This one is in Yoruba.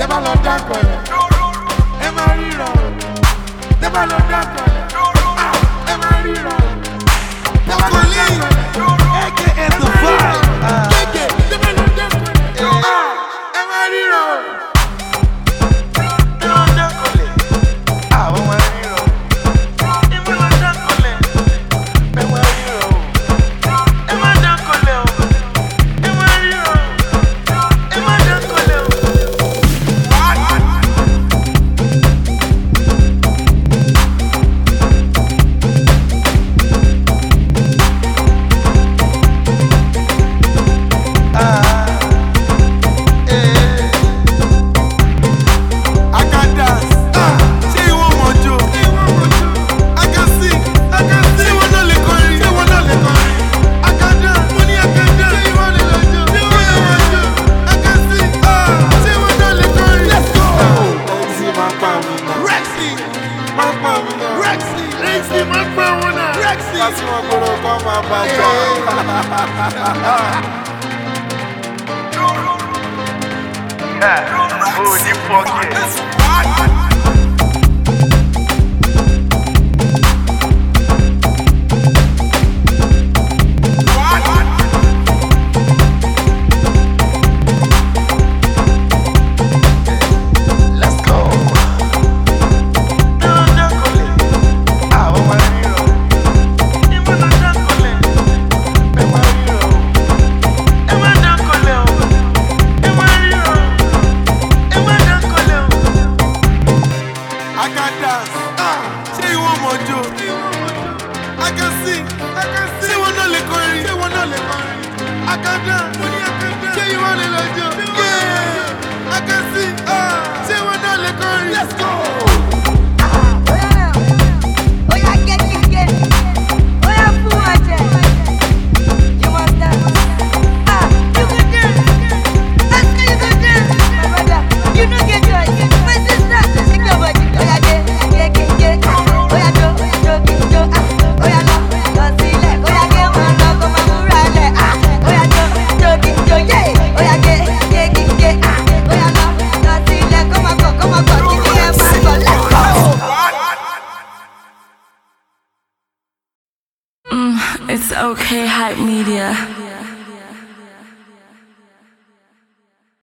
bá lọ dákọ̀lẹ̀, ẹ máa ríran. Tẹ́ bá lọ dákọ̀lẹ̀, ẹ máa ríran. Tẹ́ bá lọ dákọ̀lẹ̀, aka the vibe. tẹ́ bá lọ dákọ̀lẹ̀, ẹ máa ríran. Kasi wọn gbọ́dọ̀ kọ́ máa bàjẹ́. Oh, ní fọ́ọ̀kì. I can sing, say one no le kọrin, I can dance, say you want to do, yeah. I can sing, say one no le kọrin, let's go. It's okay, Hype Media.